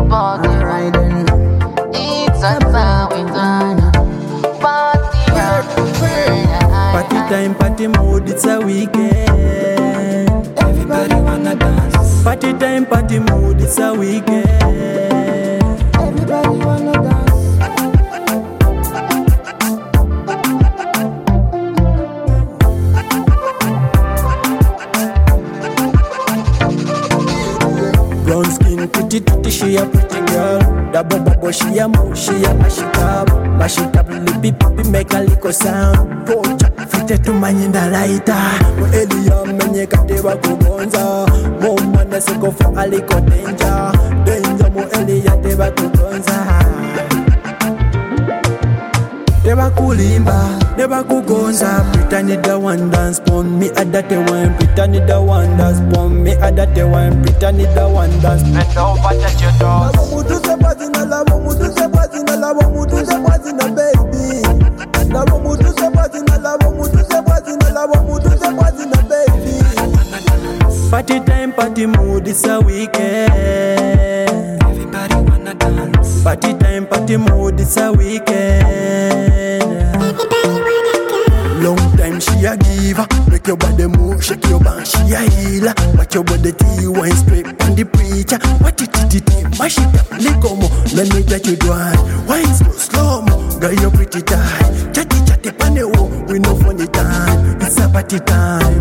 Alright then. It's a time we gonna party Party time, party mood, it's a weekend. Everybody wanna dance. Party time, party mood, it's a weekend. Everybody wanna dance. Brown skin, pretty titty, she a pretty girl. Double bubble, she a move, she a mash it up. Mash it up, lippy pippy, make a little sound. Pocha, fite to manyinda laita. Mo Elia menye katewa kugonza. Mo mane seko for a little danger. Danger, mo Elia tewa kugonza. Never kulimba, never kugonza. Pretend it the one dance pon me at that one. Pretend it the one dance pon me at that one. Pretend it the one dance. Bend over, touch your toes. Lavo mutu se pazina, lavo mutu se pazina, lavo mutu se pazina, baby. Lavo mutu se pazina, lavo mutu se pazina, lavo mutu se pazina, baby. Party time, party mood, it's a weekend. Everybody wanna dance. Party time, party mood, it's a weekend. Long time she a giver. Make your body move, shake your band, she a healer. Watch your body T1 straight on the preacher. What it, mash it up, lick more. Let me get you dry. Wine slow mo. Girl, you're pretty tight. Chatty, chatty, pane wo. We no funny time. It's a party time.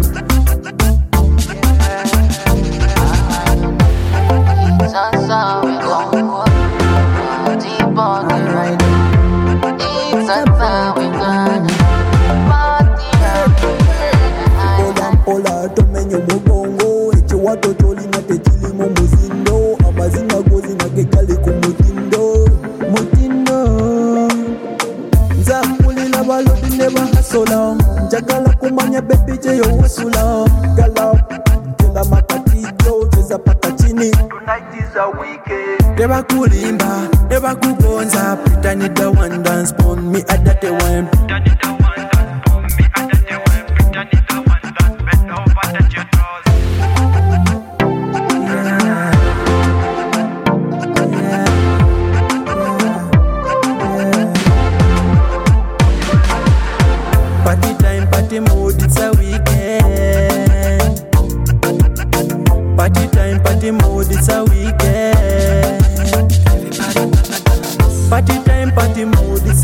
Salsa, we gon' party, right? It's a time we gonna party. Ola, tomenyo mubongo. Eche wato joli na techili mo muzindo. Amazina gozi na kekali kumutindo. Mutindo. Nza muli na balodi neba hasola. Njagala kumanya baby je yo wasula. Gala, kila makati yo cheza paka chini. Tonight is a weekend. Never kulimba, never kugonza. Pretend it the one dance pon me at that one. Pretend it the one dance pon me at that one. Pretend it the one dance bend over touch your toes. Party time, party mood, it's a weekend. Party time, party mood, it's a weekend. Party time, party mood, it's